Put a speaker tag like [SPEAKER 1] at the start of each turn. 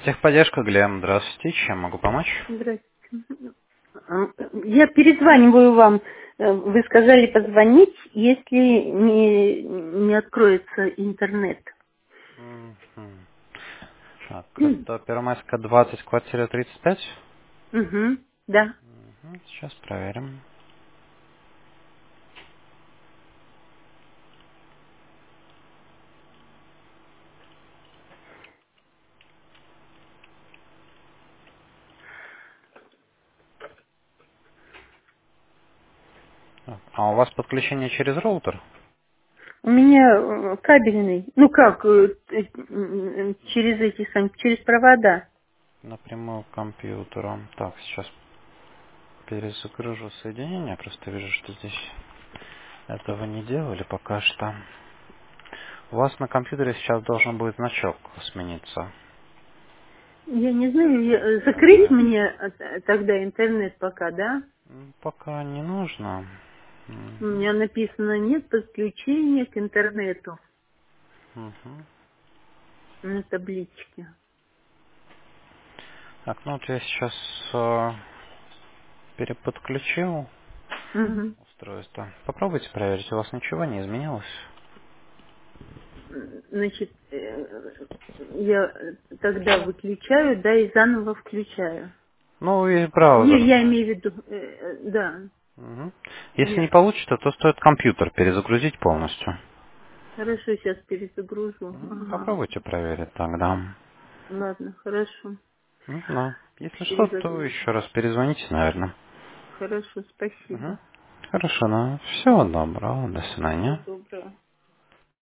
[SPEAKER 1] Техподдержка, Глеб, здравствуйте, чем могу помочь?
[SPEAKER 2] Здравствуйте. Я перезваниваю вам. Вы сказали позвонить, если не откроется интернет.
[SPEAKER 1] Мгм. Так, это Первомайская 20, квартира 35.
[SPEAKER 2] Угу, да.
[SPEAKER 1] Сейчас проверим. Так, а у вас подключение через роутер?
[SPEAKER 2] У меня кабельный, ну как, через через провода.
[SPEAKER 1] Напрямую к компьютеру. Так, сейчас перезагружу соединение. Просто вижу, что здесь этого не делали пока что. У вас на компьютере сейчас должен будет значок смениться.
[SPEAKER 2] Я не знаю, закрыть
[SPEAKER 1] Наверное.
[SPEAKER 2] мне тогда интернет пока, да?
[SPEAKER 1] Пока не нужно.
[SPEAKER 2] У меня написано нет подключения к интернету
[SPEAKER 1] Мгм.
[SPEAKER 2] на табличке.
[SPEAKER 1] Так, ну вот я сейчас переподключил
[SPEAKER 2] Угу.
[SPEAKER 1] устройство. Попробуйте проверить, у вас ничего не изменилось.
[SPEAKER 2] Значит, я тогда выключаю, да, и заново включаю.
[SPEAKER 1] Ну и
[SPEAKER 2] Не,
[SPEAKER 1] браузер
[SPEAKER 2] я имею в
[SPEAKER 1] знаете.
[SPEAKER 2] виду, да,
[SPEAKER 1] Мгм. Если не
[SPEAKER 2] нет.
[SPEAKER 1] получится, то стоит компьютер перезагрузить полностью.
[SPEAKER 2] Хорошо, сейчас перезагружу. Ага.
[SPEAKER 1] Попробуйте проверить тогда.
[SPEAKER 2] Ладно, хорошо.
[SPEAKER 1] Да. Если что, то
[SPEAKER 2] Перезагружу.
[SPEAKER 1] еще раз перезвоните, наверное.
[SPEAKER 2] Хорошо, спасибо.
[SPEAKER 1] Хорошо, ну всего доброго, до
[SPEAKER 2] Всего
[SPEAKER 1] свидания.
[SPEAKER 2] доброго.